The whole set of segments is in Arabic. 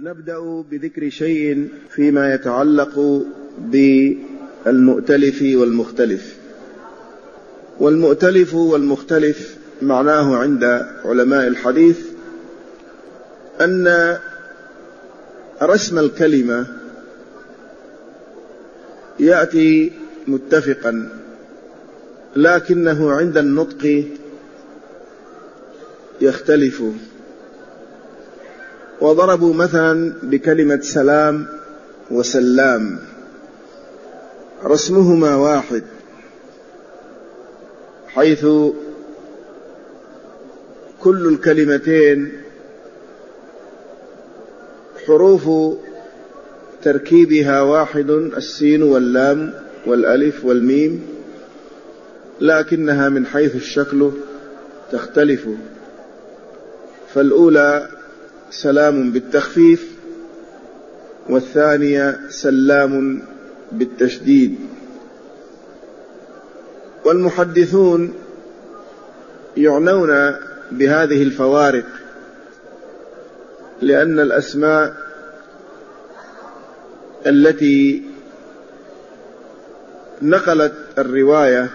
نبدأ بذكر شيء فيما يتعلق بالمؤتلف والمختلف. والمؤتلف والمختلف معناه عند علماء الحديث أن رسم الكلمة يأتي متفقا، لكنه عند النطق يختلف. وضربوا مثلا بكلمة سلام وسلام، رسمهما واحد، حيث كل الكلمتين حروف تركيبها واحد، السين واللام والألف والميم، لكنها من حيث الشكل تختلف. فالأولى سلام بالتخفيف، والثانية سلام بالتشديد. والمحدثون يعنون بهذه الفوارق، لأن الأسماء التي نقلت الرواية،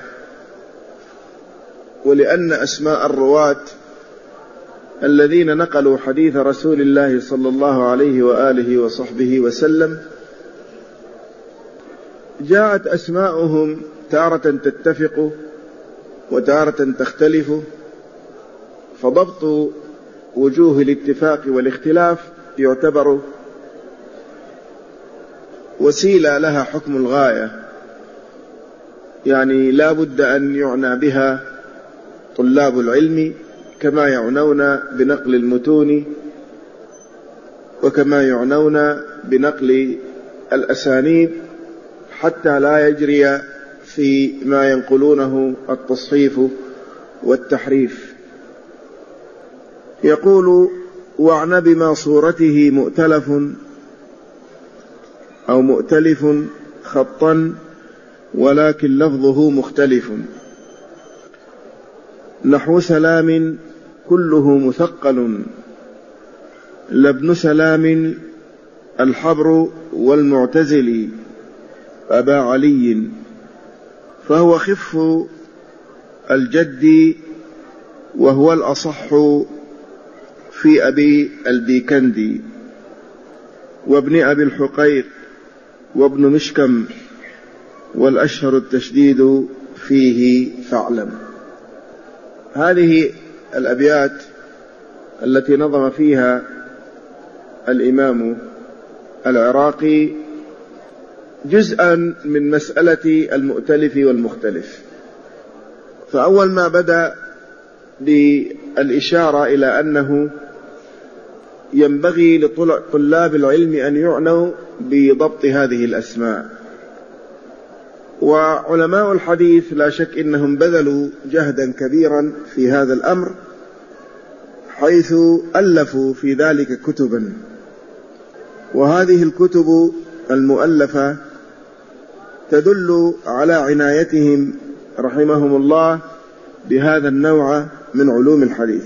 ولأن أسماء الرواة الذين نقلوا حديث رسول الله صلى الله عليه وآله وصحبه وسلم جاءت أسماؤهم تارة تتفق وتارة تختلف، فضبط وجوه الاتفاق والاختلاف يعتبر وسيلة لها حكم الغاية، يعني لا بد أن يعنى بها طلاب العلم كما يعنون بنقل المتون، وكما يعنون بنقل الأسانيد، حتى لا يجري في ما ينقلونه التصحيف والتحريف. يقول: واعن بما صورته مؤتلف أو مؤتلف خطا، ولكن لفظه مختلف، نحو سلام كله مثقل، لابن سلام الحبر والمعتزل أبا علي، فهو خف الجد وهو الأصح في أبي البيكندي وابن أبي الحقيق وابن مشكم، والأشهر التشديد فيه فاعلم. هذه الأبيات التي نظم فيها الإمام العراقي جزءا من مسألة المؤتلف والمختلف. فأول ما بدأ بالإشارة إلى أنه ينبغي لطلاب العلم أن يعنوا بضبط هذه الأسماء. وعلماء الحديث لا شك إنهم بذلوا جهدا كبيرا في هذا الأمر، حيث ألفوا في ذلك كتبا، وهذه الكتب المؤلفة تدل على عنايتهم رحمهم الله بهذا النوع من علوم الحديث.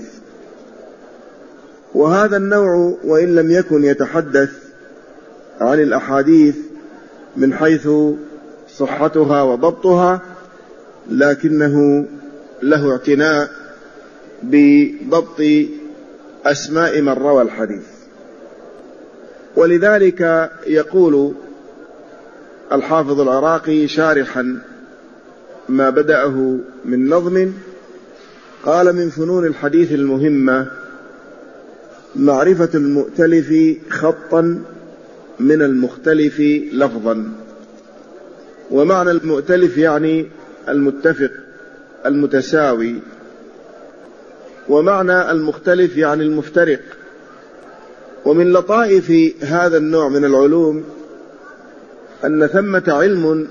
وهذا النوع وإن لم يكن يتحدث عن الأحاديث من حيث صحتها وضبطها، لكنه له اعتناء بضبط أسماء من روى الحديث. ولذلك يقول الحافظ العراقي شارحا ما بدأه من نظم، قال: من فنون الحديث المهمة معرفة المؤتلف خطا من المختلف لفظا. ومعنى المؤتلف يعني المتفق المتساوي، ومعنى المختلف يعني المفترق. ومن لطائف هذا النوع من العلوم أن ثمة علم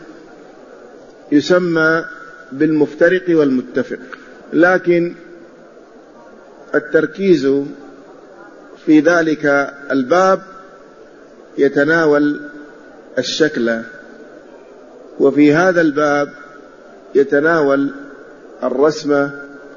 يسمى بالمفترق والمتفق، لكن التركيز في ذلك الباب يتناول الشكل، وفي هذا الباب يتناول الرسم،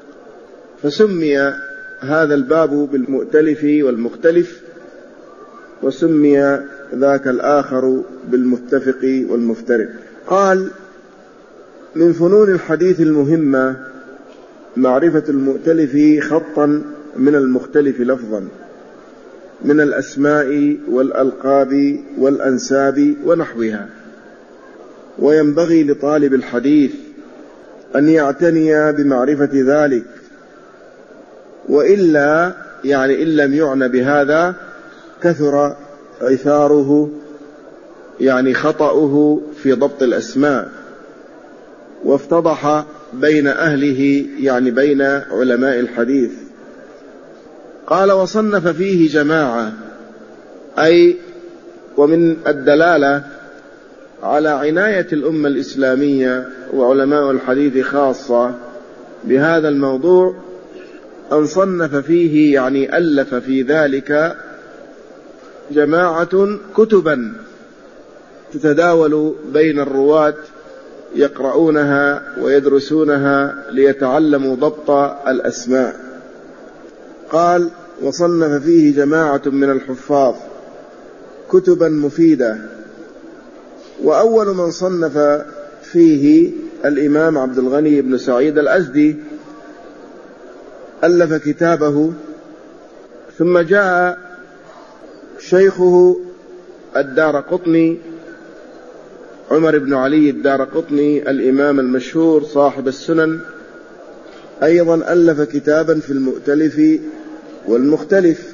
فسمي هذا الباب بالمؤتلف والمختلف وسمي ذاك الآخر بالمتفق والمفترق. قال: من فنون الحديث المهمة معرفة المؤتلف خطا من المختلف لفظا من الأسماء والألقاب والأنساب ونحوها، وينبغي لطالب الحديث أن يعتني بمعرفة ذلك، وإلا يعني إن لم يعنى بهذا كثر عثاره يعني خطأه في ضبط الأسماء، وافتضح بين أهله يعني بين علماء الحديث. قال: وصنف فيه جماعة، أي ومن الدلالة على عناية الأمة الإسلامية وعلماء الحديث خاصة بهذا الموضوع أن صنف فيه يعني ألف في ذلك جماعة كتبا تتداول بين الرواة يقرؤونها ويدرسونها ليتعلموا ضبط الأسماء. قال: وصنف فيه جماعة من الحفاظ كتبا مفيدة، وأول من صنف فيه الإمام عبد الغني بن سعيد الأزدي، ألف كتابه، ثم جاء شيخه الدارقطني عمر بن علي الدارقطني الإمام المشهور صاحب السنن، أيضا ألف كتابا في المؤتلف والمختلف.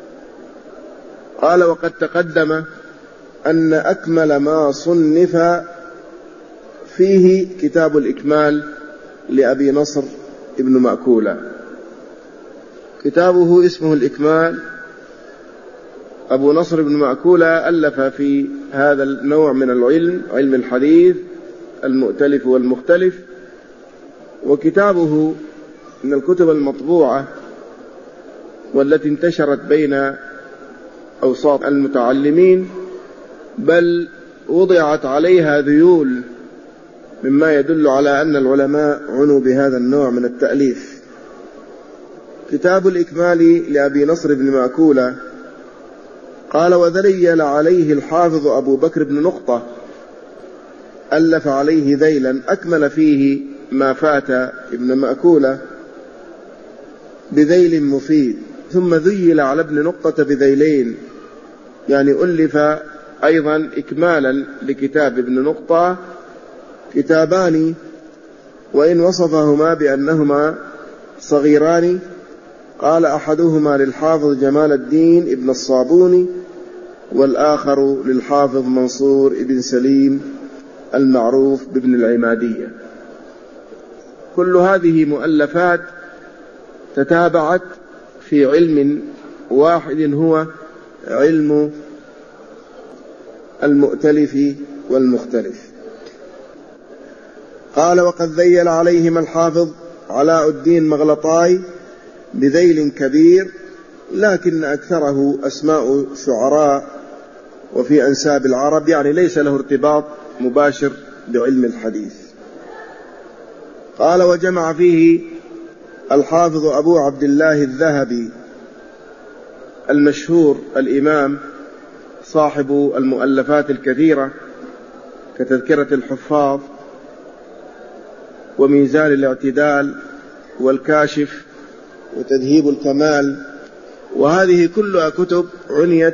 قال: وقد تقدم أن أكمل ما صنف فيه كتاب الإكمال لأبي نصر ابن مأكولة. كتابه اسمه الإكمال. أبو نصر بن مأكولة ألف في هذا النوع من العلم، علم الحديث، المؤتلف والمختلف، وكتابه من الكتب المطبوعة والتي انتشرت بين أوساط المتعلمين، بل وضعت عليها ذيول، مما يدل على أن العلماء عنوا بهذا النوع من التأليف. كتاب الإكمال لأبي نصر بن مأكولة. قال: وذليل عليه الحافظ أبو بكر بن نقطة، ألف عليه ذيلا أكمل فيه ما فات ابن مأكولة بذيل مفيد، ثم ذيل على ابن نقطة بذيلين، يعني ألف أيضا إكمالا لكتاب ابن نقطة كتابان، وإن وصفهما بأنهما صغيران. قال: أحدهما للحافظ جمال الدين ابن الصابوني، والآخر للحافظ منصور ابن سليم المعروف بابن العمادية. كل هذه مؤلفات تتابعت في علم واحد هو علم المؤتلف والمختلف. قال: وقد ذيل عليهما الحافظ علاء الدين مغلطاي بذيل كبير، لكن أكثره أسماء شعراء وفي أنساب العرب، يعني ليس له ارتباط مباشر بعلم الحديث. قال: وجمع فيه الحافظ أبو عبد الله الذهبي المشهور الإمام صاحب المؤلفات الكثيرة كتذكرة الحفاظ وميزان الاعتدال والكاشف وتذهيب الكمال، وهذه كلها كتب عنيت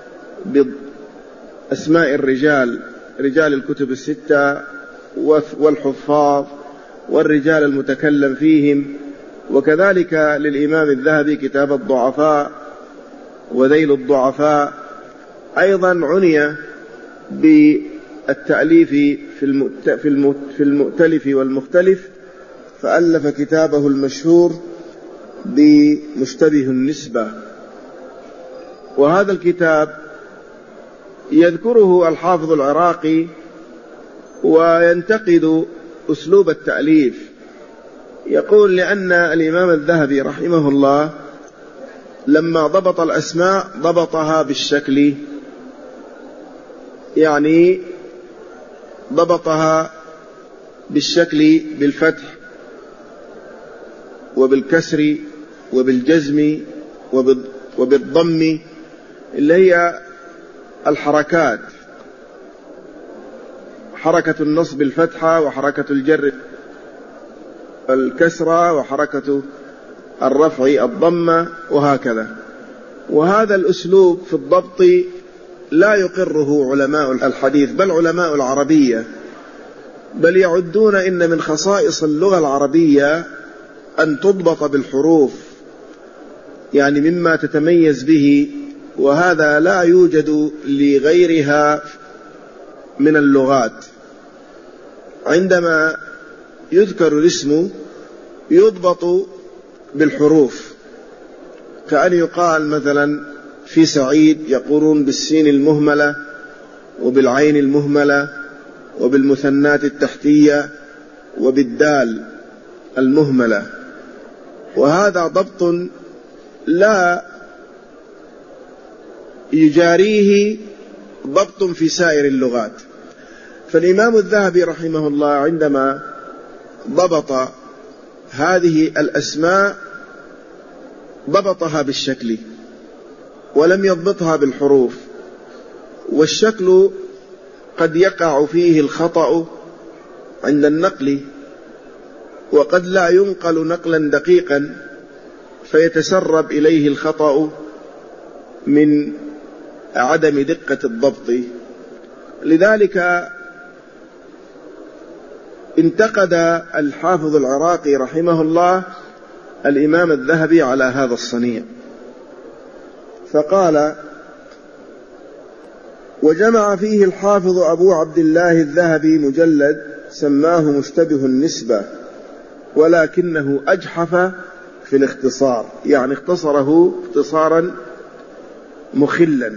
بأسماء الرجال، رجال الكتب الستة والحفاظ والرجال المتكلم فيهم. وكذلك للإمام الذهبي كتاب الضعفاء وذيل الضعفاء، أيضا عني بالتأليف في المؤتلف والمختلف، فألف كتابه المشهور بمشتبه النسبة. وهذا الكتاب يذكره الحافظ العراقي وينتقد أسلوب التأليف، يقول: لأن الإمام الذهبي رحمه الله لما ضبط الأسماء ضبطها بالشكل، يعني ضبطها بالشكل بالفتح وبالكسر وبالجزم وبالضم، اللي هي الحركات، حركة النصب الفتحة، وحركة الجر الكسرة، وحركة الرفع الضمة، وهكذا. وهذا الأسلوب في الضبط لا يقره علماء الحديث بل علماء العربية، بل يعدون إن من خصائص اللغة العربية أن تضبط بالحروف، يعني مما تتميز به، وهذا لا يوجد لغيرها من اللغات. عندما يذكر الاسم يضبط بالحروف، كأن يقال مثلا في سعيد يقولون بالسين المهملة وبالعين المهملة وبالمثنات التحتية وبالدال المهملة، وهذا ضبط لا يجاريه ضبط في سائر اللغات. فالإمام الذهبي رحمه الله عندما ضبط هذه الأسماء ضبطها بالشكل ولم يضبطها بالحروف، والشكل قد يقع فيه الخطأ عند النقل، وقد لا ينقل نقلا دقيقا فيتسرب إليه الخطأ من عدم دقة الضبط. لذلك انتقد الحافظ العراقي رحمه الله الإمام الذهبي على هذا الصنيع، فقال: وجمع فيه الحافظ أبو عبد الله الذهبي مجلد سماه مشتبه النسبة، ولكنه أجحف في الاختصار، يعني اختصره اختصارا مخلا،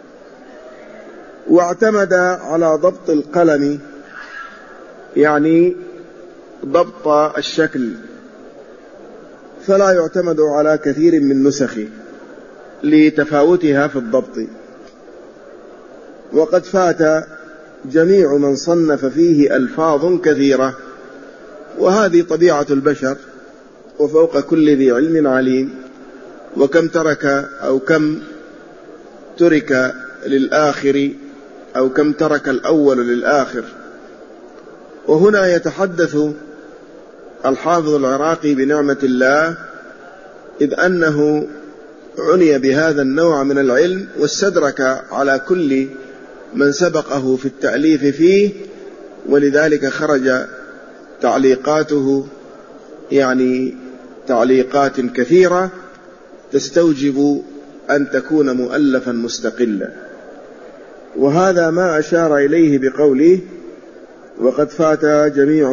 واعتمد على ضبط القلم، يعني ضبط الشكل، فلا يعتمد على كثير من نسخه لتفاوتها في الضبط. وقد فات جميع من صنف فيه ألفاظ كثيرة، وهذه طبيعة البشر، وفوق كل ذي علم عليم. وكم ترك أو كم ترك للآخر، أو كم ترك الأول للآخر. وهنا يتحدث الحافظ العراقي بنعمة الله، إذ أنه عني بهذا النوع من العلم واستدرك على كل من سبقه في التأليف فيه، ولذلك خرج تعليقاته يعني تعليقات كثيرة تستوجب أن تكون مؤلفا مستقلا. وهذا ما أشار إليه بقوله: وقد فات جميع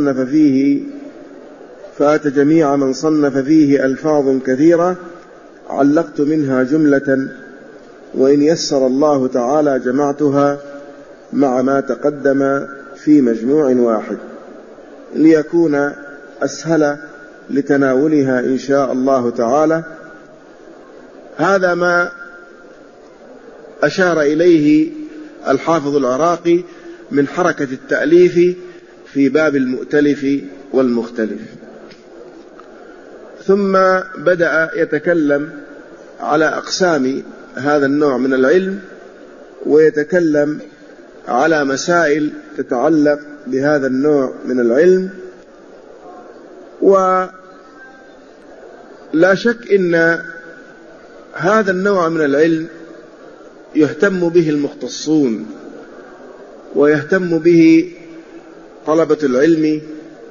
من صنف فيه ألفاظ كثيرة، علقت منها جملة، وإن يسر الله تعالى جمعتها مع ما تقدم في مجموع واحد ليكون أسهل لتناولها إن شاء الله تعالى. هذا ما أشار إليه الحافظ العراقي من حركة التأليف في باب المؤتلف والمختلف. ثم بدأ يتكلم على أقسام هذا النوع من العلم، ويتكلم على مسائل تتعلق بهذا النوع من العلم. ولا شك إن هذا النوع من العلم يهتم به المختصون، ويهتم به طلبة العلم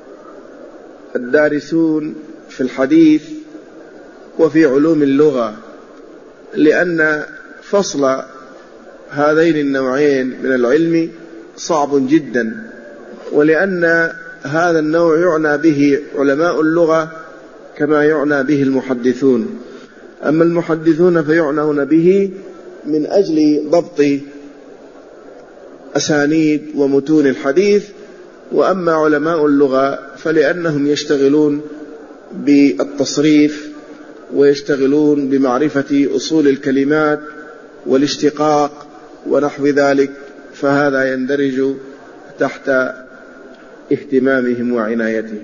الدارسون في الحديث وفي علوم اللغة، لأن فصل هذين النوعين من العلم صعب جدا، ولأن هذا النوع يعنى به علماء اللغة كما يعنى به المحدثون. أما المحدثون فيعنون به من أجل ضبط أسانيد ومتون الحديث، وأما علماء اللغة فلأنهم يشتغلون بالتصريف ويشتغلون بمعرفة أصول الكلمات والاشتقاق ونحو ذلك، فهذا يندرج تحت اهتمامهم وعنايتهم.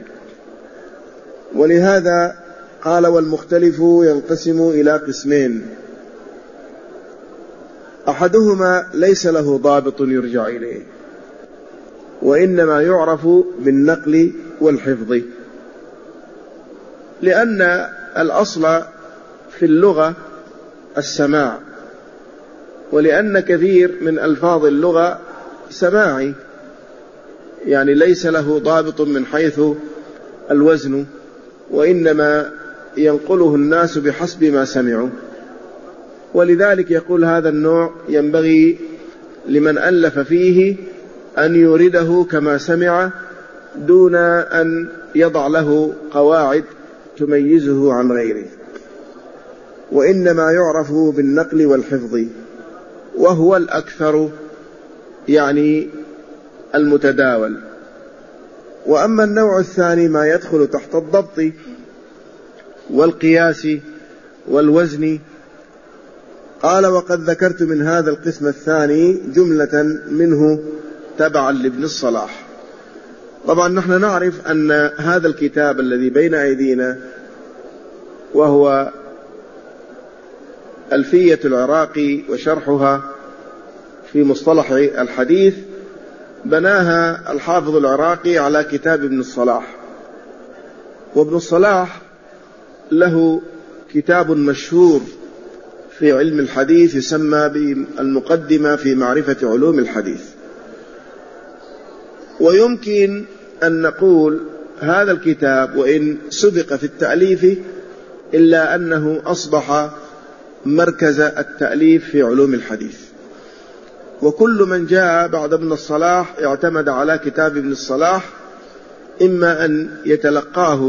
ولهذا قال: والمختلف ينقسم إلى قسمين: أحدهما ليس له ضابط يرجع إليه، وإنما يعرف بالنقل والحفظ، لأن الأصل في اللغة السماع، ولأن كثير من ألفاظ اللغة سماعي، يعني ليس له ضابط من حيث الوزن، وإنما ينقله الناس بحسب ما سمعوا. ولذلك يقول هذا النوع ينبغي لمن ألف فيه أن يورده كما سمع دون أن يضع له قواعد تميزه عن غيره، وإنما يعرف بالنقل والحفظ، وهو الأكثر يعني المتداول. وأما النوع الثاني ما يدخل تحت الضبط والقياس والوزن، قال: وقد ذكرت من هذا القسم الثاني جملة منه تبعا لابن الصلاح. طبعا نحن نعرف أن هذا الكتاب الذي بين أيدينا وهو ألفية العراقي وشرحها في مصطلح الحديث، بناها الحافظ العراقي على كتاب ابن الصلاح. وابن الصلاح له كتاب مشهور في علم الحديث يسمى بالمقدمة في معرفة علوم الحديث. ويمكن أن نقول هذا الكتاب وإن سبق في التأليف إلا أنه أصبح مركز التأليف في علوم الحديث، وكل من جاء بعد ابن الصلاح اعتمد على كتاب ابن الصلاح، إما أن يتلقاه،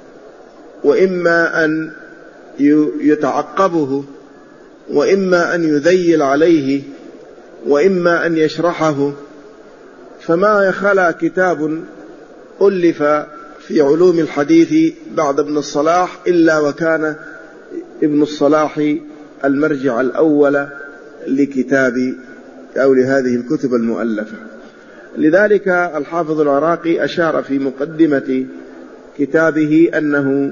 وإما أن يتعقبه، وإما أن يذيل عليه، وإما أن يشرحه. فما يخلى كتاب ألف في علوم الحديث بعد ابن الصلاح إلا وكان ابن الصلاح المرجع الأول لكتاب أو لهذه الكتب المؤلفة. لذلك الحافظ العراقي أشار في مقدمة كتابه أنه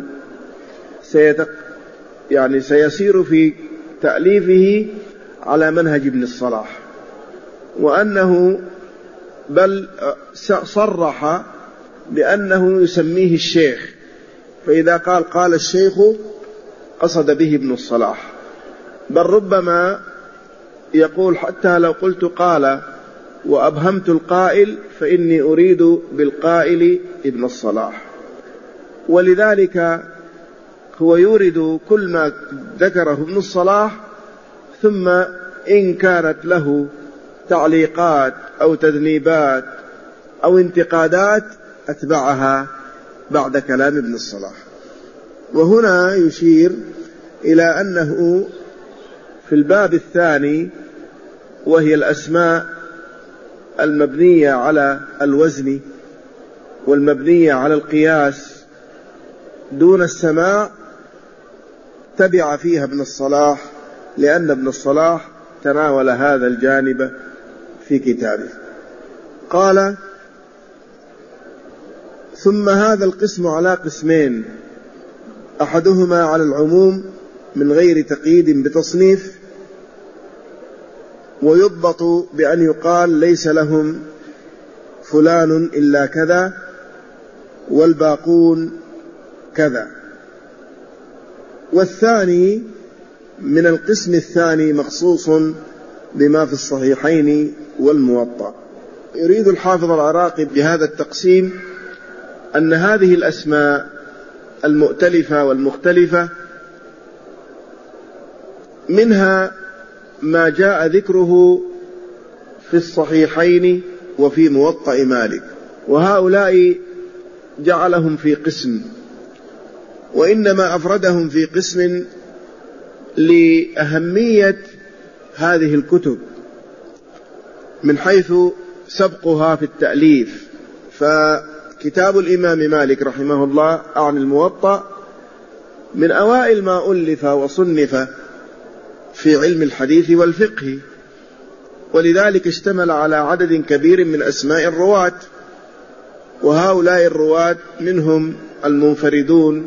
سيسير في تأليفه على منهج ابن الصلاح، وأنه بل صرح بأنه يسميه الشيخ، فإذا قال الشيخ قصد به ابن الصلاح، بل ربما يقول حتى لو قلت قال وأبهمت القائل فإني أريد بالقائل ابن الصلاح. ولذلك هو يورد كل ما ذكره ابن الصلاح، ثم إن كانت له تعليقات أو تذنيبات أو انتقادات أتبعها بعد كلام ابن الصلاح. وهنا يشير إلى أنه في الباب الثاني، وهي الأسماء المبنية على الوزن والمبنية على القياس دون السماع، تبع فيها ابن الصلاح، لأن ابن الصلاح تناول هذا الجانب في كتابه. قال: ثم هذا القسم على قسمين: أحدهما على العموم من غير تقييد بتصنيف، ويضبط بأن يقال ليس لهم فلان إلا كذا والباقون كذا. والثاني من القسم الثاني مخصوص بما في الصحيحين والموطأ. يريد الحافظ العراقي بهذا التقسيم أن هذه الأسماء المؤتلفة والمختلفة منها ما جاء ذكره في الصحيحين وفي موطأ مالك، وهؤلاء جعلهم في قسم، وإنما أفردهم في قسم لأهمية هذه الكتب من حيث سبقها في التأليف. فكتاب الإمام مالك رحمه الله عن الموطأ من أوائل ما ألف وصنف في علم الحديث والفقه، ولذلك اشتمل على عدد كبير من أسماء الرواة، وهؤلاء الرواة منهم المنفردون،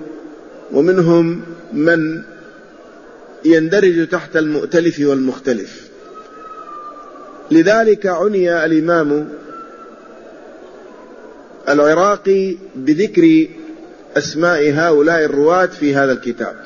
ومنهم من يندرج تحت المؤتلف والمختلف. لذلك عني الإمام العراقي بذكر أسماء هؤلاء الرواة في هذا الكتاب.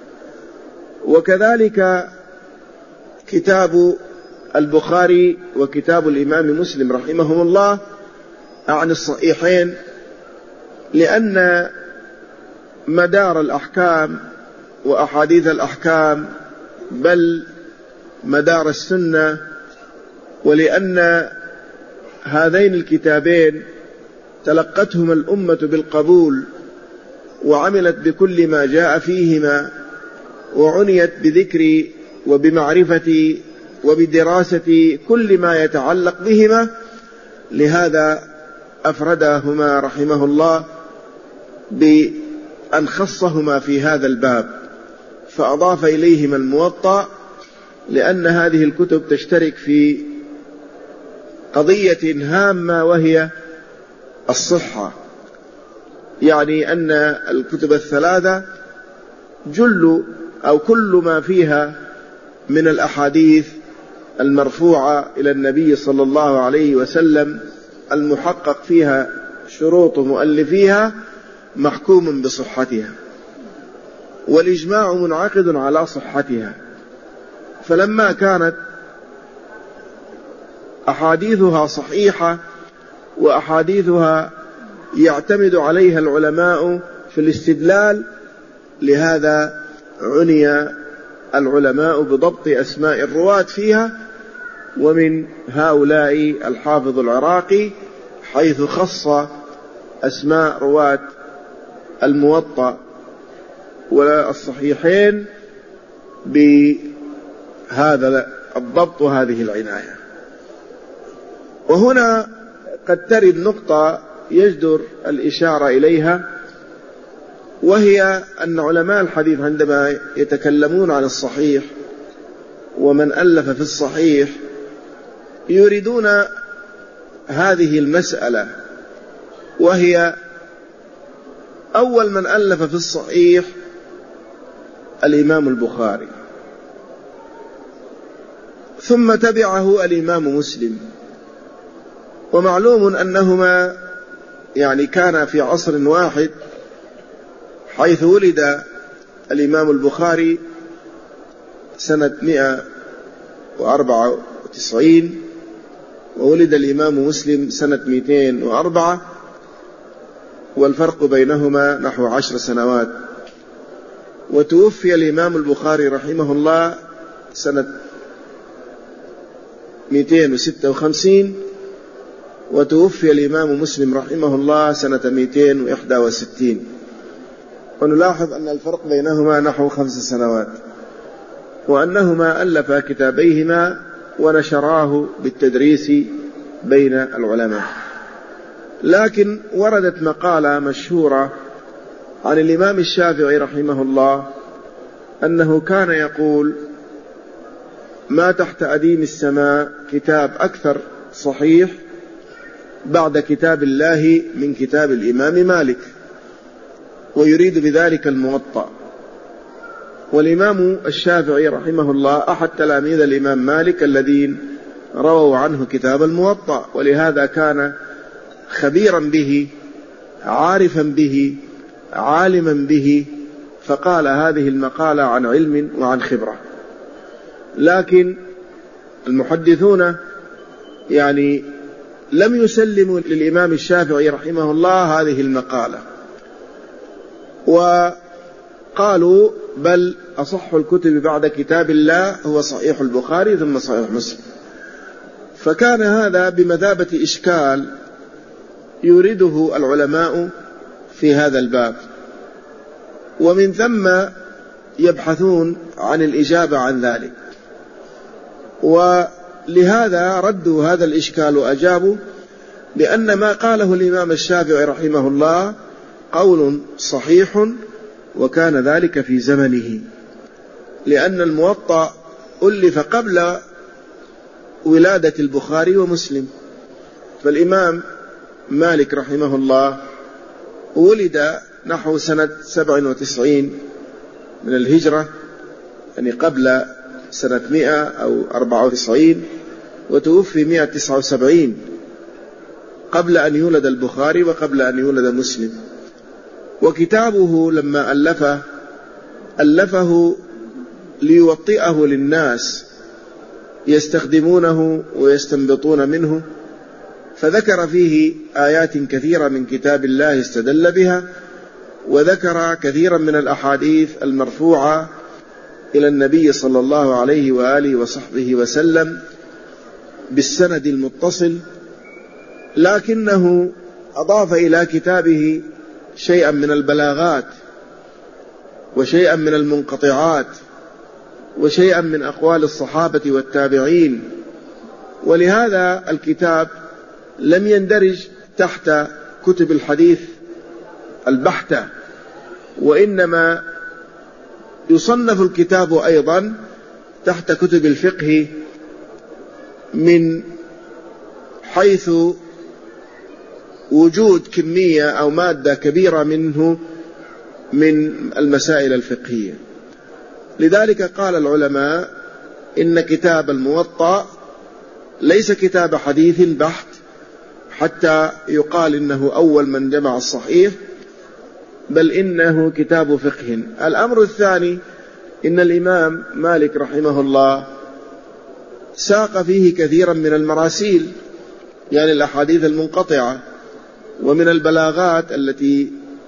وكذلك كتاب البخاري وكتاب الإمام مسلم رحمهم الله عن الصحيحين، لأن مدار الأحكام وأحاديث الأحكام بل مدار السنة، ولأن هذين الكتابين تلقتهما الأمة بالقبول وعملت بكل ما جاء فيهما، وعنيت بذكر وبمعرفة وبدراسة كل ما يتعلق بهما، لهذا أفردهما رحمه الله بأن خصهما في هذا الباب، فأضاف إليهما الموطأ، لأن هذه الكتب تشترك في قضية هامة وهي الصحة، يعني أن الكتب الثلاثة جل أو كل ما فيها من الأحاديث المرفوعة إلى النبي صلى الله عليه وسلم المحقق فيها شروط مؤلفيها محكوم بصحتها، والإجماع منعقد على صحتها. فلما كانت أحاديثها صحيحة وأحاديثها يعتمد عليها العلماء في الاستدلال، لهذا عني العلماء بضبط أسماء الرواة فيها، ومن هؤلاء الحافظ العراقي حيث خص أسماء رواة الموطأ والصحيحين بهذا الضبط وهذه العناية. وهنا قد ترد نقطة يجدر الإشارة إليها، وهي أن علماء الحديث عندما يتكلمون عن الصحيح ومن ألف في الصحيح يريدون هذه المسألة، وهي أول من ألف في الصحيح الإمام البخاري، ثم تبعه الإمام مسلم. ومعلوم أنهما يعني كان في عصر واحد، حيث ولد الإمام البخاري سنة 194 وولد الإمام مسلم سنة 204، والفرق بينهما نحو 10 سنوات. وتوفي الإمام البخاري رحمه الله سنة 256، وتوفي الإمام مسلم رحمه الله سنة 261. ونلاحظ أن الفرق بينهما نحو 5 سنوات، وأنهما ألفا كتابيهما ونشراه بالتدريس بين العلماء. لكن وردت مقالة مشهورة عن الإمام الشافعي رحمه الله أنه كان يقول: ما تحت أديم السماء كتاب أكثر صحيح بعد كتاب الله من كتاب الإمام مالك، ويريد بذلك الموطأ. والإمام الشافعي رحمه الله أحد تلاميذ الإمام مالك الذين رووا عنه كتاب الموطأ، ولهذا كان خبيرا به، عارفا به، عالما به، فقال هذه المقالة عن علم وعن خبرة. لكن المحدثون يعني لم يسلموا للإمام الشافعي رحمه الله هذه المقالة، وقالوا بل أصح الكتب بعد كتاب الله هو صحيح البخاري ثم صحيح مسلم. فكان هذا بمثابة إشكال يريده العلماء في هذا الباب، ومن ثم يبحثون عن الإجابة عن ذلك. ولهذا ردوا هذا الإشكال وأجابوا بأن ما قاله الإمام الشافعي رحمه الله قول صحيح، وكان ذلك في زمنه، لأن الموطأ ألف قبل ولادة البخاري ومسلم. فالإمام مالك رحمه الله ولد نحو سنة 97 من الهجرة، يعني قبل سنة 100 أو 94، وتوفي 179 قبل أن يولد البخاري وقبل أن يولد مسلم. وكتابه لما ألفه ليوطئه للناس يستخدمونه ويستنبطون منه، فذكر فيه آيات كثيرة من كتاب الله استدل بها، وذكر كثيرا من الأحاديث المرفوعة إلى النبي صلى الله عليه وآله وصحبه وسلم بالسند المتصل، لكنه أضاف إلى كتابه شيئا من البلاغات وشيئا من المنقطعات وشيئا من أقوال الصحابة والتابعين، ولهذا الكتاب لم يندرج تحت كتب الحديث البحتة، وإنما يصنف الكتاب أيضا تحت كتب الفقه من حيث وجود كمية أو مادة كبيرة منه من المسائل الفقهية. لذلك قال العلماء إن كتاب الموطأ ليس كتاب حديث بحت حتى يقال إنه أول من جمع الصحيح، بل إنه كتاب فقه. الأمر الثاني إن الإمام مالك رحمه الله ساق فيه كثيرا من المراسيل، يعني الأحاديث المنقطعة، ومن البلاغات التي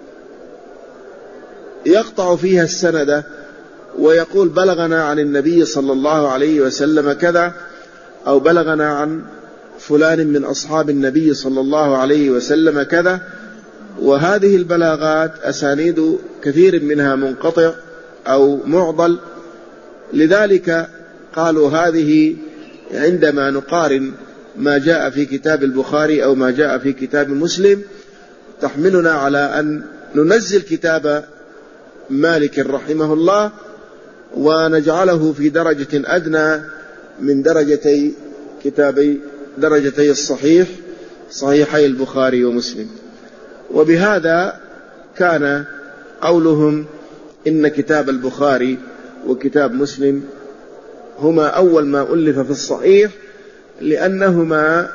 يقطع فيها السند ويقول بلغنا عن النبي صلى الله عليه وسلم كذا، أو بلغنا عن فلان من أصحاب النبي صلى الله عليه وسلم كذا. وهذه البلاغات أسانيد كثير منها منقطع أو معضل، لذلك قالوا هذه عندما نقارن ما جاء في كتاب البخاري أو ما جاء في كتاب مسلم تحملنا على أن ننزل كتاب مالك رحمه الله ونجعله في درجة أدنى من درجتي الصحيح، صحيحي البخاري ومسلم. وبهذا كان قولهم إن كتاب البخاري وكتاب مسلم هما أول ما ألف في الصحيح، لأنهما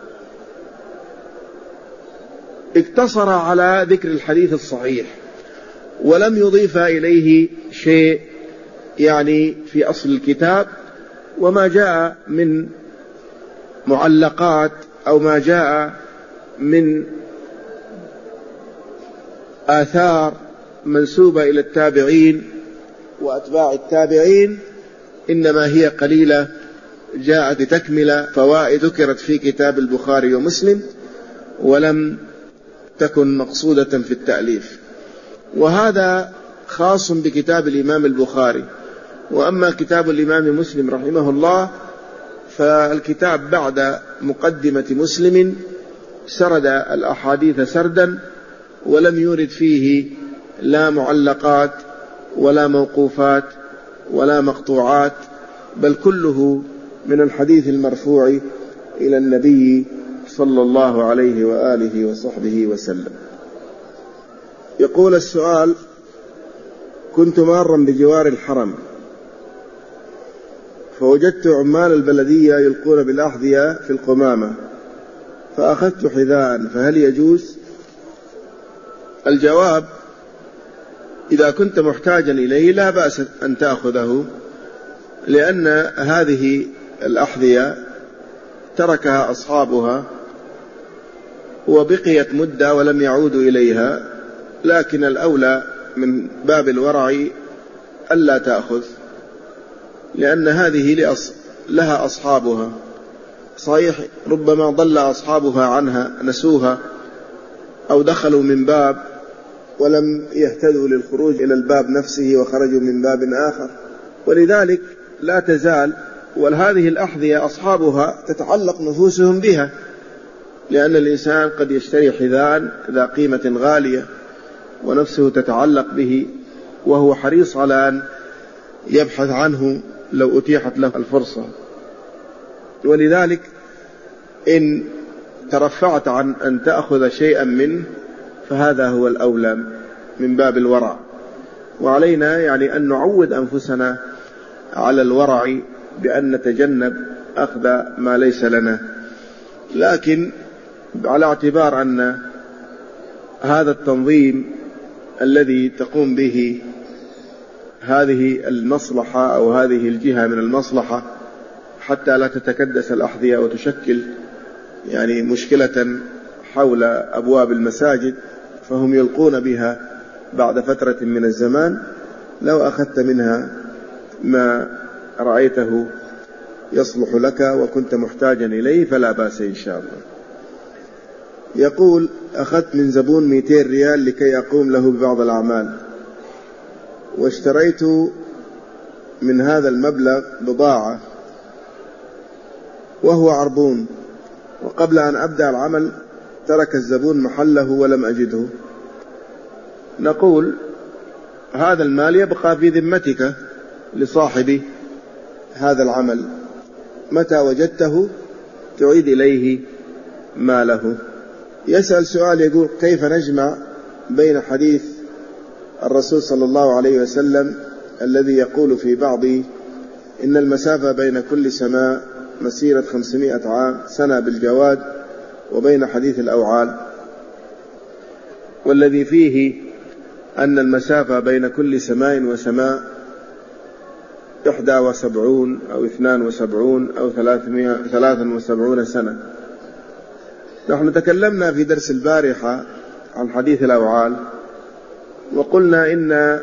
اقتصر على ذكر الحديث الصحيح ولم يضيف إليه شيء يعني في أصل الكتاب. وما جاء من معلقات أو ما جاء من آثار منسوبة إلى التابعين وأتباع التابعين إنما هي قليلة، جاءت تكمل فوائد ذكرت في كتاب البخاري ومسلم ولم تكن مقصودة في التأليف. وهذا خاص بكتاب الإمام البخاري. وأما كتاب الإمام مسلم رحمه الله فالكتاب بعد مقدمة مسلم سرد الأحاديث سردا، ولم يورد فيه لا معلقات ولا موقوفات ولا مقطوعات، بل كله من الحديث المرفوع إلى النبي صلى الله عليه وآله وصحبه وسلم. يقول السؤال: كنت مارا بجوار الحرم فوجدت عمال البلدية يلقون بالأحذية في القمامة فأخذت حذاء، فهل يجوز؟ الجواب: إذا كنت محتاجا إليه لا بأس أن تأخذه، لأن هذه الأحذية تركها أصحابها وبقيت مدة ولم يعودوا إليها، لكن الأولى من باب الورع ألا تأخذ، لأن هذه لها أصحابها. صحيح ربما ضل أصحابها عنها، نسوها أو دخلوا من باب ولم يهتدوا للخروج إلى الباب نفسه وخرجوا من باب آخر، ولذلك لا تزال. وهذه الأحذية أصحابها تتعلق نفوسهم بها، لأن الإنسان قد يشتري حذاء ذا قيمة غالية ونفسه تتعلق به وهو حريص على أن يبحث عنه لو أتيحت له الفرصة. ولذلك إن ترفعت عن أن تأخذ شيئا منه فهذا هو الأولى من باب الورع. وعلينا يعني أن نعود أنفسنا على الورع بأن نتجنب أخذ ما ليس لنا. لكن على اعتبار أن هذا التنظيم الذي تقوم به هذه المصلحة أو هذه الجهة من المصلحة حتى لا تتكدس الأحذية وتشكل يعني مشكلة حول أبواب المساجد، فهم يلقون بها بعد فترة من الزمان. لو أخذت منها ما رأيته يصلح لك وكنت محتاجا إليه فلا بأس إن شاء الله. يقول: أخذت من زبون 200 ريال لكي أقوم له ببعض الأعمال، واشتريت من هذا المبلغ بضاعة وهو عربون، وقبل أن أبدأ العمل ترك الزبون محله ولم أجده. نقول: هذا المال يبقى في ذمتك لصاحب هذا العمل، متى وجدته تعيد إليه ماله. يسأل سؤال يقول: كيف نجمع بين حديث الرسول صلى الله عليه وسلم الذي يقول في بعض إن المسافة بين كل سماء مسيرة 500 عام سنة بالجواد، وبين حديث الأوعال والذي فيه أن المسافة بين كل سماء وسماء 71 أو 72 أو 73 سنة؟ نحن تكلمنا في درس البارحة عن حديث الأوعال، وقلنا إن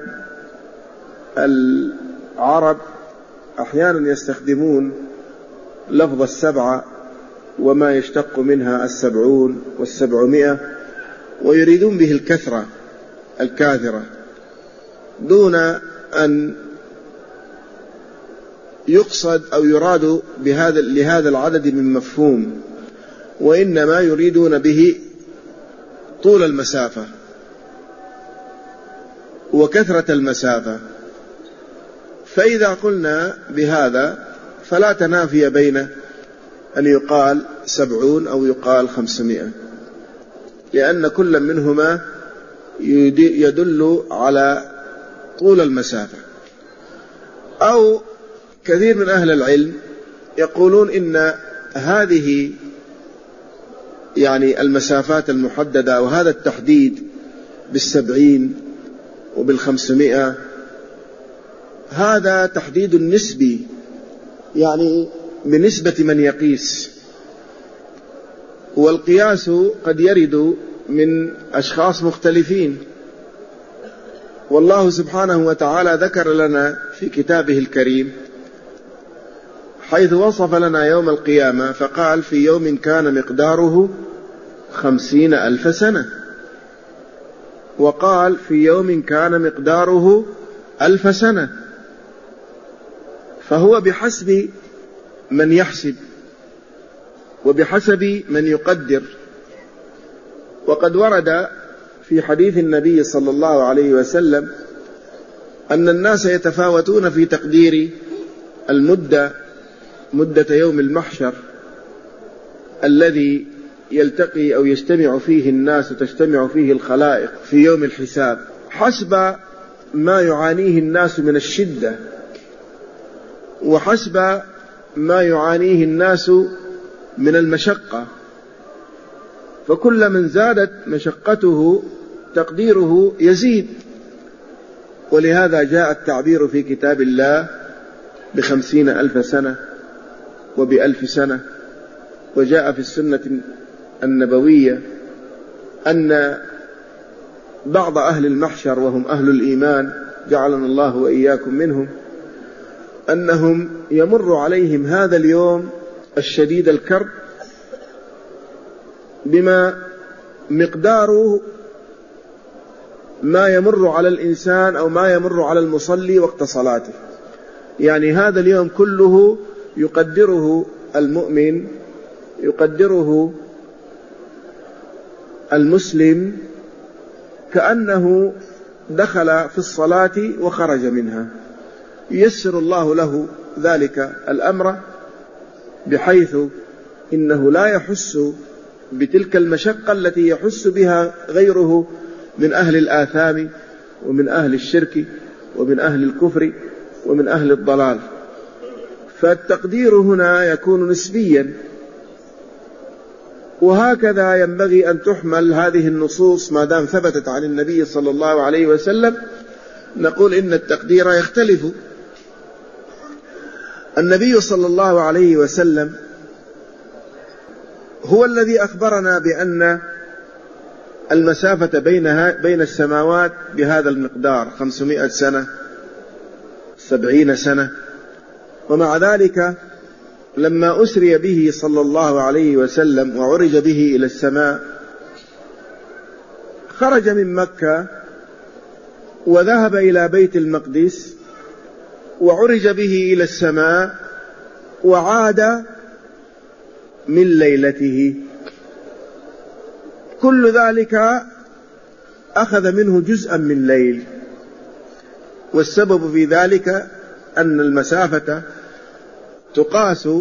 العرب أحيانا يستخدمون لفظ 7 وما يشتق منها 70 و700، ويريدون به الكثرة الكاثرة دون أن يقصد أو يراد لهذا العدد من مفهوم، وإنما يريدون به طول المسافة وكثرة المسافة. فإذا قلنا بهذا فلا تنافي بين أن يقال 70 أو يقال 500، لأن كل منهما يدل على طول المسافة. أو كثير من أهل العلم يقولون إن هذه يعني المسافات المحددة وهذا التحديد بال70 وبال500 هذا تحديد نسبي، يعني بنسبة من يقيس، والقياس قد يرد من أشخاص مختلفين. والله سبحانه وتعالى ذكر لنا في كتابه الكريم حيث وصف لنا يوم القيامة فقال: في يوم كان مقداره 50,000 سنة، وقال: في يوم كان مقداره 1000 سنة. فهو بحسب من يحسب وبحسب من يقدر. وقد ورد في حديث النبي صلى الله عليه وسلم أن الناس يتفاوتون في تقدير المدة، مدة يوم المحشر الذي يلتقي أو يجتمع فيه الناس وتجتمع فيه الخلائق في يوم الحساب، حسب ما يعانيه الناس من الشدة وحسب ما يعانيه الناس من المشقة. فكل من زادت مشقته تقديره يزيد. ولهذا جاء التعبير في كتاب الله ب50,000 سنة وب1000 سنة. وجاء في السنة النبوية أن بعض أهل المحشر وهم أهل الإيمان جعلنا الله وإياكم منهم، أنهم يمر عليهم هذا اليوم الشديد الكرب بما مقداره ما يمر على الإنسان أو ما يمر على المصلي وقت صلاته. يعني هذا اليوم كله يقدره المؤمن، يقدره المسلم كأنه دخل في الصلاة وخرج منها. ييسر الله له ذلك الأمر بحيث إنه لا يحس بتلك المشقة التي يحس بها غيره من أهل الآثام ومن أهل الشرك ومن أهل الكفر ومن أهل الضلال. فالتقدير هنا يكون نسبيا، وهكذا ينبغي أن تحمل هذه النصوص ما دام ثبتت عن النبي صلى الله عليه وسلم. نقول إن التقدير يختلف. النبي صلى الله عليه وسلم هو الذي أخبرنا بأن المسافة بين السماوات بهذا المقدار 500 سنة 70 سنة، ومع ذلك لما أسري به صلى الله عليه وسلم وعرج به إلى السماء خرج من مكة وذهب إلى بيت المقدس وعرج به إلى السماء وعاد من ليلته. كل ذلك أخذ منه جزءا من ليل، والسبب في ذلك أن المسافة تقاس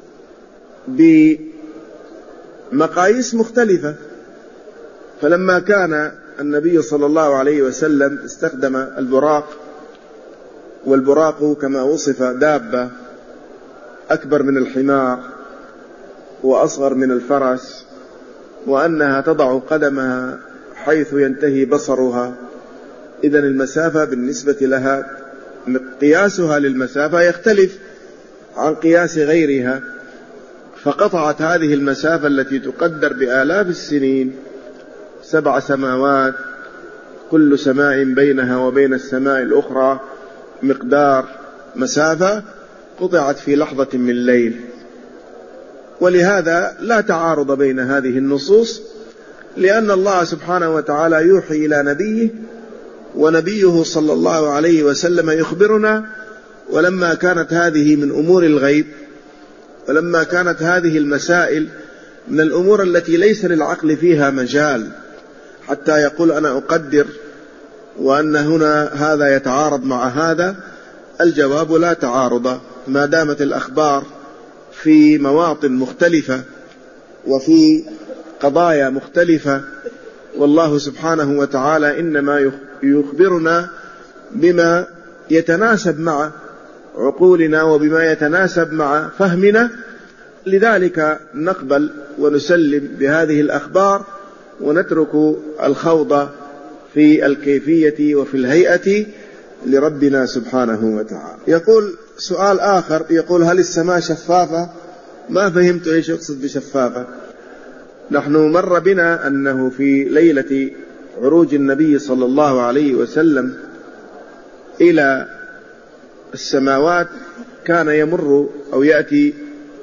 بمقاييس مختلفة. فلما كان النبي صلى الله عليه وسلم استخدم البراق، والبراق كما وصف دابة أكبر من الحمار وأصغر من الفرس، وأنها تضع قدمها حيث ينتهي بصرها، إذن المسافة بالنسبة لها قياسها للمسافة يختلف عن قياس غيرها، فقطعت هذه المسافة التي تقدر بآلاف السنين 7 سماوات، كل سماء بينها وبين السماء الأخرى مقدار مسافة، قطعت في لحظة من ليل. ولهذا لا تعارض بين هذه النصوص، لأن الله سبحانه وتعالى يوحي إلى نبيه، ونبيه صلى الله عليه وسلم يخبرنا. ولما كانت هذه من أمور الغيب، ولما كانت هذه المسائل من الأمور التي ليس للعقل فيها مجال حتى يقول أنا أقدر وأن هنا هذا يتعارض مع هذا، الجواب لا تعارض ما دامت الأخبار في مواطن مختلفة وفي قضايا مختلفة، والله سبحانه وتعالى إنما يخبرنا بما يتناسب مع عقولنا وبما يتناسب مع فهمنا. لذلك نقبل ونسلم بهذه الأخبار ونترك الخوض في الكيفية وفي الهيئة لربنا سبحانه وتعالى. يقول سؤال آخر، يقول هل السماء شفافة؟ ما فهمت إيش يقصد بشفافة. نحن مر بنا أنه في ليلة عروج النبي صلى الله عليه وسلم إلى السماوات كان يمر أو يأتي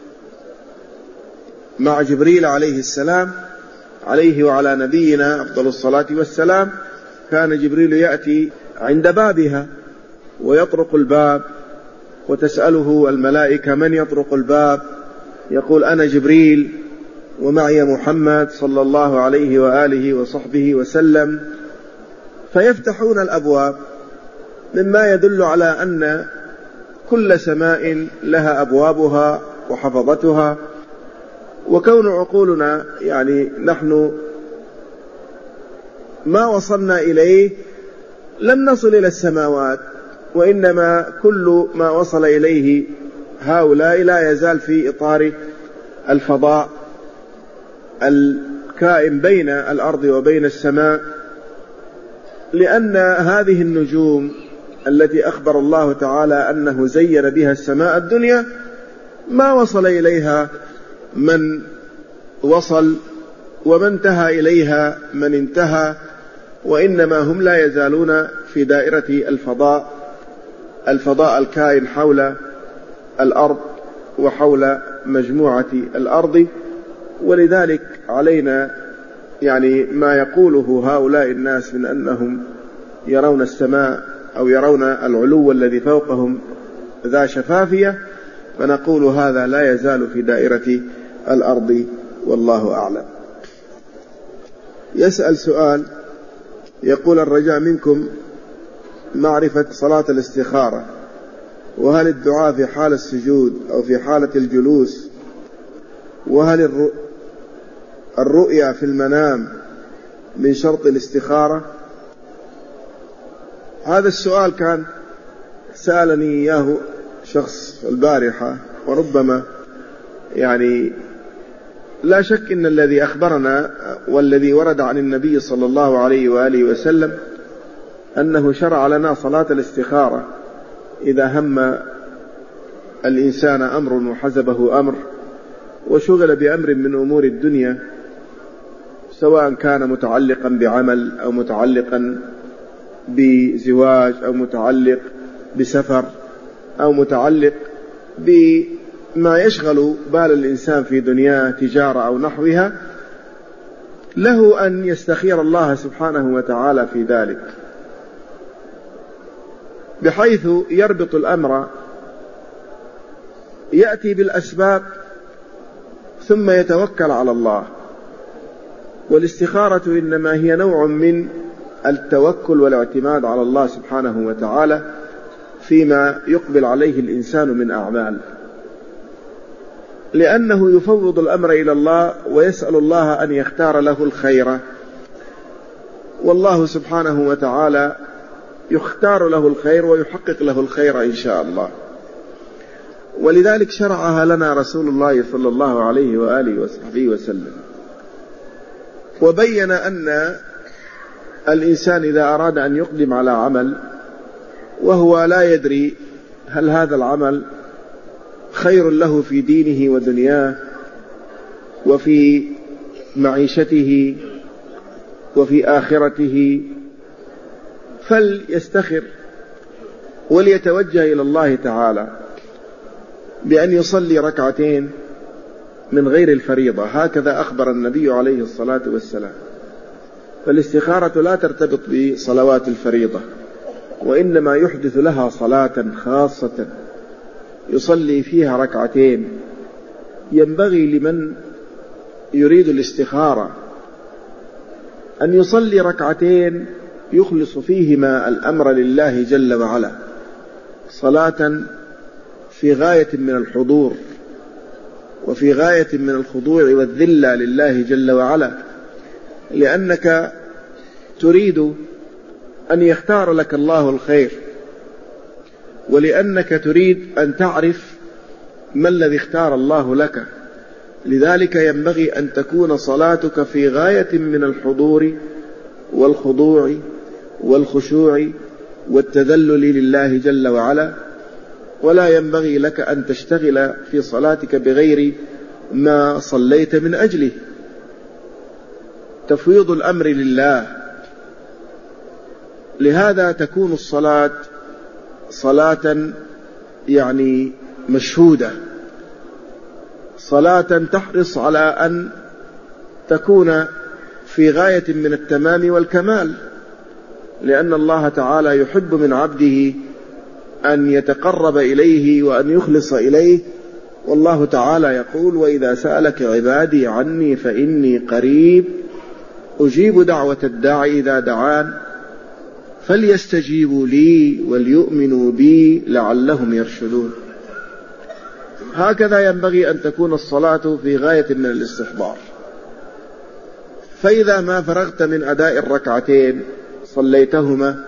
مع جبريل عليه السلام، عليه وعلى نبينا أفضل الصلاة والسلام. كان جبريل يأتي عند بابها ويطرق الباب، وتسأله الملائكة من يطرق الباب؟ يقول أنا جبريل ومعي محمد صلى الله عليه وآله وصحبه وسلم، فيفتحون الأبواب، مما يدل على أن كل سماء لها أبوابها وحفظتها. وكون عقولنا يعني نحن ما وصلنا إليه، لم نصل إلى السماوات، وإنما كل ما وصل إليه هؤلاء لا يزال في إطار الفضاء الكائن بين الأرض وبين السماء، لأن هذه النجوم التي أخبر الله تعالى أنه زين بها السماء الدنيا ما وصل إليها من وصل، وما انتهى إليها من انتهى، وإنما هم لا يزالون في دائرة الفضاء الكائن حول الأرض وحول مجموعة الأرض. ولذلك علينا يعني ما يقوله هؤلاء الناس من أنهم يرون السماء أو يرون العلو الذي فوقهم ذا شفافية، فنقول هذا لا يزال في دائرة الأرض والله أعلم. يسأل سؤال، يقول الرجاء منكم معرفة صلاة الاستخارة، وهل الدعاء في حال السجود أو في حالة الجلوس، وهل الرؤيا في المنام من شرط الاستخارة؟ هذا السؤال كان سألني إياه شخص البارحة وربما لا شك أن الذي أخبرنا والذي ورد عن النبي صلى الله عليه وآله وسلم أنه شرع لنا صلاة الاستخارة إذا هم الإنسان أمر وحزبه أمر وشغل بأمر من أمور الدنيا، سواء كان متعلقا بعمل أو متعلقا بزواج أو متعلق بسفر أو متعلق بما يشغل بال الإنسان في دنياه، تجارة أو نحوها، له أن يستخير الله سبحانه وتعالى في ذلك، بحيث يربط الأمر، يأتي بالأسباب ثم يتوكل على الله. والاستخارة إنما هي نوع من التوكل والاعتماد على الله سبحانه وتعالى فيما يقبل عليه الإنسان من أعمال، لأنه يفوض الأمر إلى الله ويسأل الله أن يختار له الخير، والله سبحانه وتعالى يختار له الخير ويحقق له الخير إن شاء الله. ولذلك شرعها لنا رسول الله صلى الله عليه وآله وصحبه وسلم، وبين أن الإنسان إذا أراد أن يقدم على عمل وهو لا يدري هل هذا العمل خير له في دينه ودنياه وفي معيشته وفي آخرته، فليستخر وليتوجه إلى الله تعالى بأن يصلي ركعتين من غير الفريضة، هكذا أخبر النبي عليه الصلاة والسلام. فالاستخارة لا ترتبط بصلوات الفريضة، وإنما يحدث لها صلاة خاصة يصلي فيها ركعتين. ينبغي لمن يريد الاستخارة أن يصلي ركعتين يخلص فيهما الأمر لله جل وعلا، صلاة في غاية من الحضور وفي غاية من الخضوع والذلة لله جل وعلا، لأنك تريد أن يختار لك الله الخير، ولأنك تريد أن تعرف ما الذي اختار الله لك. لذلك ينبغي أن تكون صلاتك في غاية من الحضور والخضوع والخشوع والتذلل لله جل وعلا، ولا ينبغي لك أن تشتغل في صلاتك بغير ما صليت من أجله. تفويض الأمر لله. لهذا تكون الصلاة صلاة مشهودة، صلاة تحرص على أن تكون في غاية من التمام والكمال، لأن الله تعالى يحب من عبده أن يتقرب إليه وأن يخلص إليه. والله تعالى يقول: وإذا سألك عبادي عني فإني قريب أجيب دعوة الداعي إذا دعان فليستجيبوا لي وليؤمنوا بي لعلهم يرشدون. هكذا ينبغي أن تكون الصلاة في غاية من الاستحضار. فإذا ما فرغت من أداء الركعتين صليتهما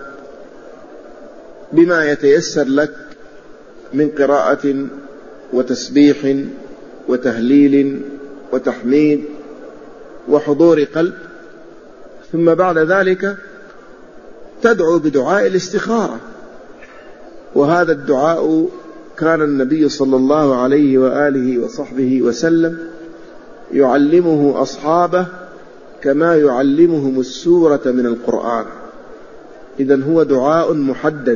بما يتيسر لك من قراءة وتسبيح وتهليل وتحميد وحضور قلب، ثم بعد ذلك تدعو بدعاء الاستخارة. وهذا الدعاء كان النبي صلى الله عليه وآله وصحبه وسلم يعلمه أصحابه كما يعلمهم السورة من القرآن. إذن هو دعاء محدد،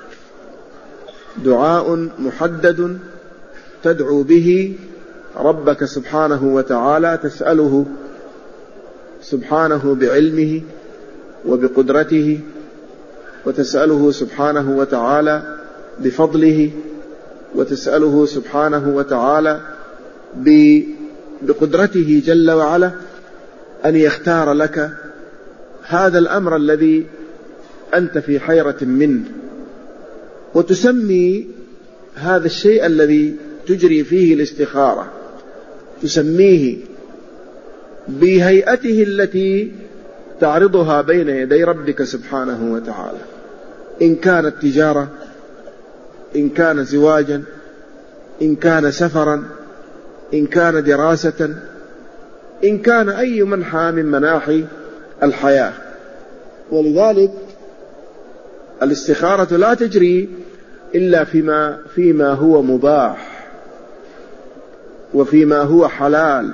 دعاء محدد تدعو به ربك سبحانه وتعالى، تسأله سبحانه بعلمه وبقدرته، وتسأله سبحانه وتعالى بفضله، وتسأله سبحانه وتعالى بقدرته جل وعلا أن يختار لك هذا الأمر الذي أنت في حيرة منه. وتسمي هذا الشيء الذي تجري فيه الاستخارة، تسميه بهيئته التي تعرضها بين يدي ربك سبحانه وتعالى، إن كانت تجارة، إن كان زواجا، إن كان سفرا، إن كان دراسة، إن كان أي منحى من مناحي الحياة. ولذلك الاستخارة لا تجري إلا فيما هو مباح وفيما هو حلال.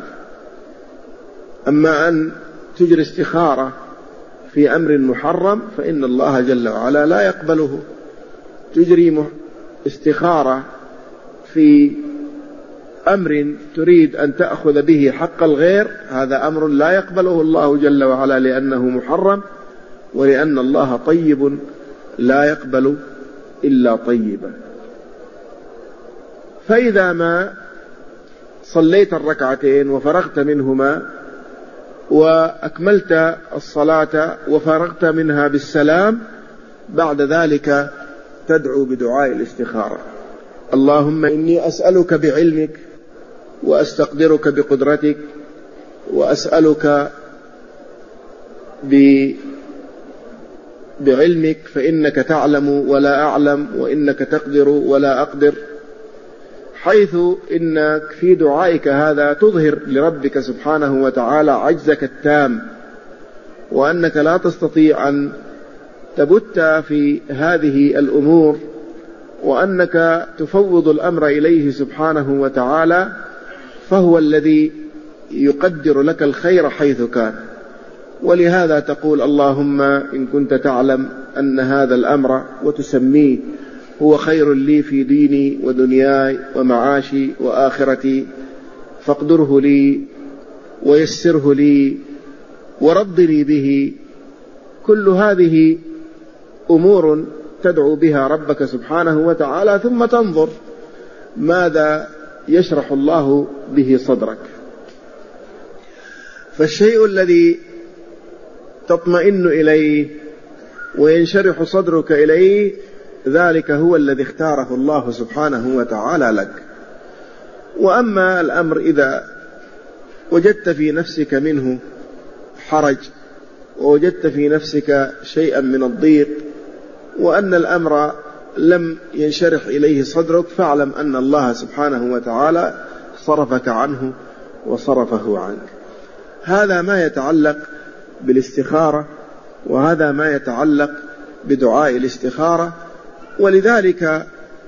أما أن تجري استخارة في أمر محرم فإن الله جل وعلا لا يقبله. تجري استخارة في أمر تريد أن تأخذ به حق الغير، هذا أمر لا يقبله الله جل وعلا لأنه محرم، ولأن الله طيب لا يقبل إلا طيبا. فإذا ما صليت الركعتين وفرغت منهما وأكملت الصلاة وفرغت منها بالسلام، بعد ذلك تدعو بدعاء الاستخارة: اللهم إني أسألك بعلمك وأستقدرك بقدرتك وأسألك بعلمك فإنك تعلم ولا أعلم وإنك تقدر ولا أقدر، حيث إنك في دعائك هذا تظهر لربك سبحانه وتعالى عجزك التام، وأنك لا تستطيع أن تبت في هذه الأمور، وأنك تفوض الأمر إليه سبحانه وتعالى، فهو الذي يقدر لك الخير حيث كان. ولهذا تقول: اللهم إن كنت تعلم أن هذا الأمر وتسميه هو خير لي في ديني ودنياي ومعاشي وآخرتي فاقدره لي ويسره لي ورضني به. كل هذه أمور تدعو بها ربك سبحانه وتعالى، ثم تنظر ماذا يشرح الله به صدرك. فالشيء الذي تطمئن إليه وينشرح صدرك إليه ذلك هو الذي اختاره الله سبحانه وتعالى لك. وأما الأمر إذا وجدت في نفسك منه حرج ووجدت في نفسك شيئا من الضيق وأن الأمر لم ينشرح إليه صدرك، فاعلم أن الله سبحانه وتعالى صرفك عنه وصرفه عنك. هذا ما يتعلق بالاستخارة، وهذا ما يتعلق بدعاء الاستخارة. ولذلك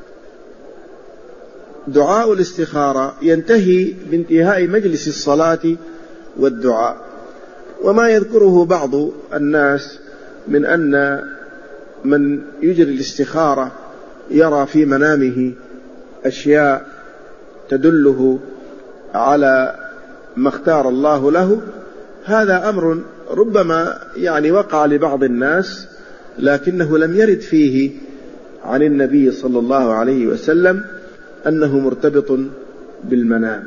دعاء الاستخارة ينتهي بانتهاء مجلس الصلاة والدعاء. وما يذكره بعض الناس من أن من يجري الاستخارة يرى في منامه أشياء تدله على ما اختار الله له، هذا أمر ربما وقع لبعض الناس، لكنه لم يرد فيه عن النبي صلى الله عليه وسلم أنه مرتبط بالمنام.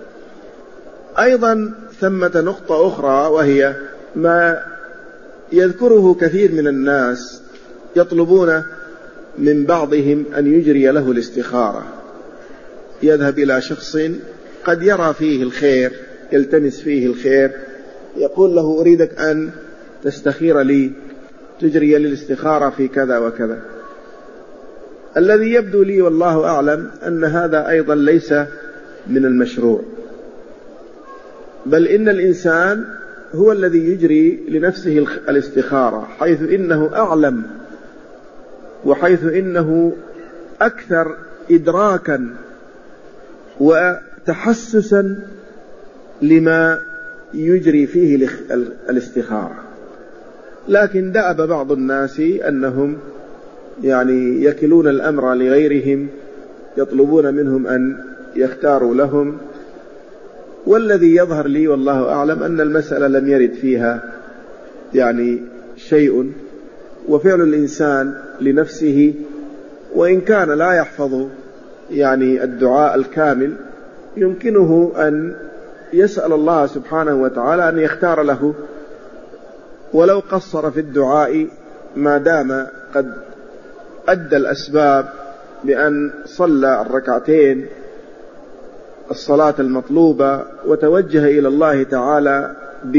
أيضا ثمة نقطة أخرى، وهي ما يذكره كثير من الناس يطلبون من بعضهم أن يجري له الاستخارة. يذهب إلى شخص قد يرى فيه الخير، يلتمس فيه الخير، يقول له: أريدك أن تستخير لي، تجري لي الاستخارة في كذا وكذا. الذي يبدو لي والله أعلم أن هذا أيضا ليس من المشروع، بل إن الإنسان هو الذي يجري لنفسه الاستخارة، حيث إنه أعلم وحيث إنه أكثر إدراكا وتحسسا لما يجري فيه الاستخارة. لكن دأب بعض الناس أنهم يكلون الأمر لغيرهم، يطلبون منهم أن يختاروا لهم. والذي يظهر لي والله أعلم أن المسألة لم يرد فيها شيء، وفعل الإنسان لنفسه، وإن كان لا يحفظ الدعاء الكامل، يمكنه أن يسأل الله سبحانه وتعالى أن يختار له، ولو قصر في الدعاء ما دام قد أدى الأسباب بأن صلى الركعتين الصلاة المطلوبة وتوجه إلى الله تعالى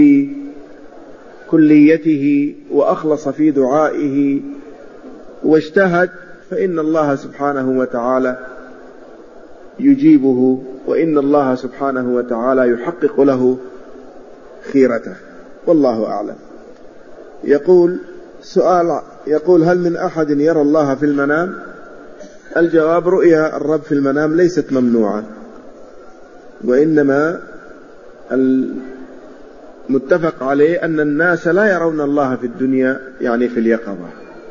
بكليته وأخلص في دعائه واجتهد، فإن الله سبحانه وتعالى يجيبه، وإن الله سبحانه وتعالى يحقق له خيرته، والله أعلم. يقول هل من أحد يرى الله في المنام؟ الجواب: رؤيا الرب في المنام ليست ممنوعة، وإنما المتفق عليه أن الناس لا يرون الله في الدنيا، يعني في اليقظة،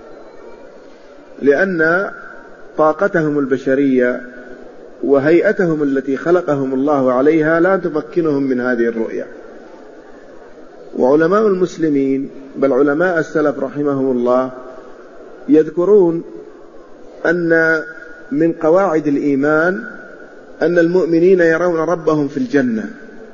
لأن طاقتهم البشرية وهيئتهم التي خلقهم الله عليها لا تمكنهم من هذه الرؤيا. وعلماء المسلمين بل علماء السلف رحمهم الله يذكرون أن من قواعد الإيمان أن المؤمنين يرون ربهم في الجنة،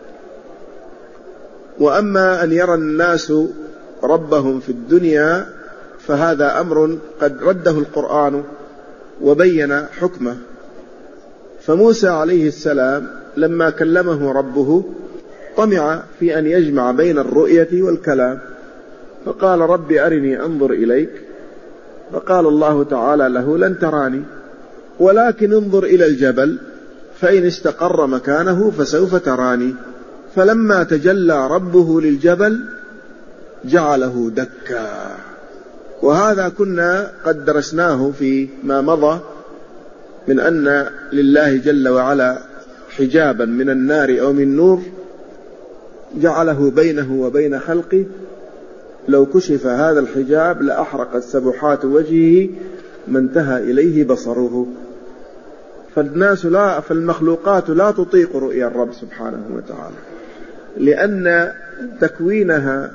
وأما أن يرى الناس ربهم في الدنيا فهذا أمر قد رده القرآن وبين حكمه. فموسى عليه السلام لما كلمه ربه طمع في أن يجمع بين الرؤية والكلام، فقال: رب أرني أنظر إليك. فقال الله تعالى له: لن تراني ولكن انظر إلى الجبل فإن استقر مكانه فسوف تراني. فلما تجلى ربه للجبل جعله دكا. وهذا كنا قد درسناه فيما مضى، من أن لله جل وعلا حجابا من النار أو من نور جعله بينه وبين خلقه، لو كشف هذا الحجاب لأحرقت سبحات وجهه ما انتهى إليه بصره. فالمخلوقات لا تطيق رؤيا الرب سبحانه وتعالى، لأن تكوينها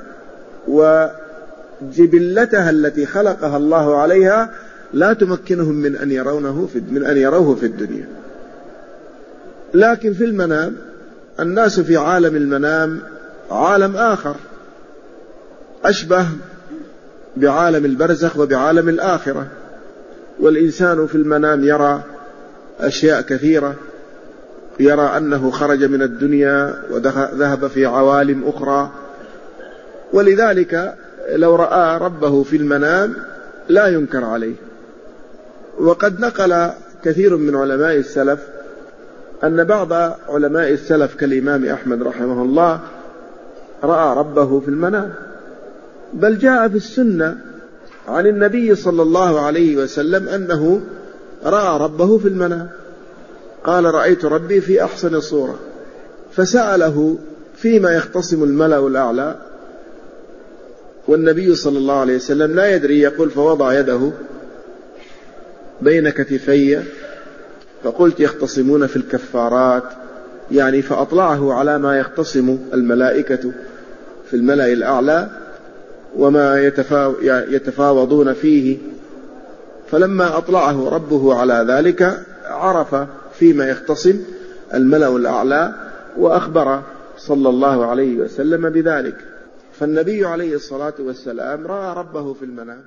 وجبلتها التي خلقها الله عليها لا تمكنهم من أن يروه في الدنيا. لكن في المنام الناس في عالم المنام عالم آخر أشبه بعالم البرزخ وبعالم الآخرة، والإنسان في المنام يرى أشياء كثيرة، يرى أنه خرج من الدنيا وذهب في عوالم أخرى، ولذلك لو رأى ربه في المنام لا ينكر عليه. وقد نقل كثير من علماء السلف أن بعض علماء السلف كالإمام أحمد رحمه الله رأى ربه في المنام، بل جاء في السنة عن النبي صلى الله عليه وسلم أنه رأى ربه في المنام، قال: رأيت ربي في أحسن صورة. فسأله فيما يختصم الملأ الأعلى، والنبي صلى الله عليه وسلم لا يدري، يقول: فوضع يده بين كتفي فقلت: يختصمون في الكفارات، يعني فأطلعه على ما يختصم الملائكة في الملأ الأعلى وما يتفاوضون فيه. فلما أطلعه ربه على ذلك عرف فيما يختصم الملأ الأعلى، وأخبر صلى الله عليه وسلم بذلك. فالنبي عليه الصلاة والسلام رأى ربه في المنام.